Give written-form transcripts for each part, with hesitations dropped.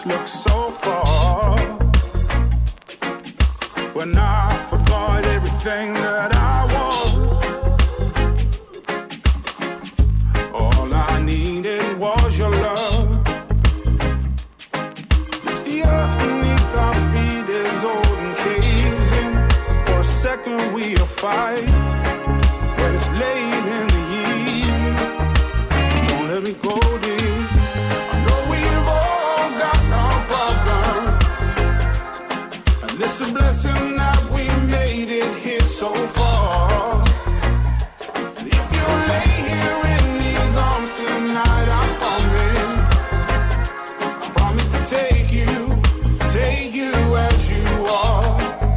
look so far when I forgot everything that I was. All I needed was your love. If the earth beneath our feet is old and caves in, for a second we'll fight when it's late in the evening. Don't let me go, dear. I know we've all got our problems, and it's a blessing that we made it here so far. If you lay here in these arms tonight, I promise to take you as you are.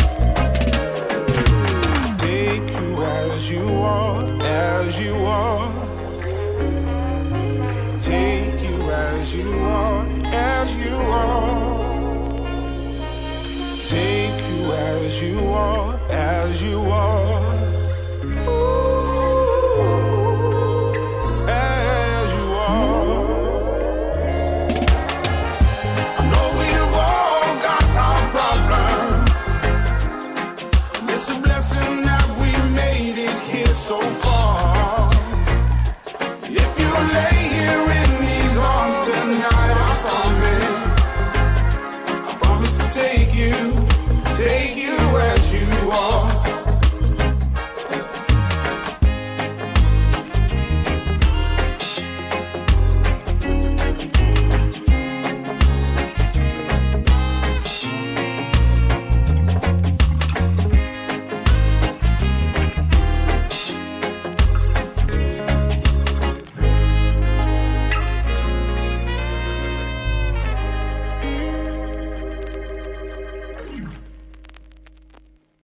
Take you as you are, as you are. Take you as you are, as you are. Take you as you are, as you are.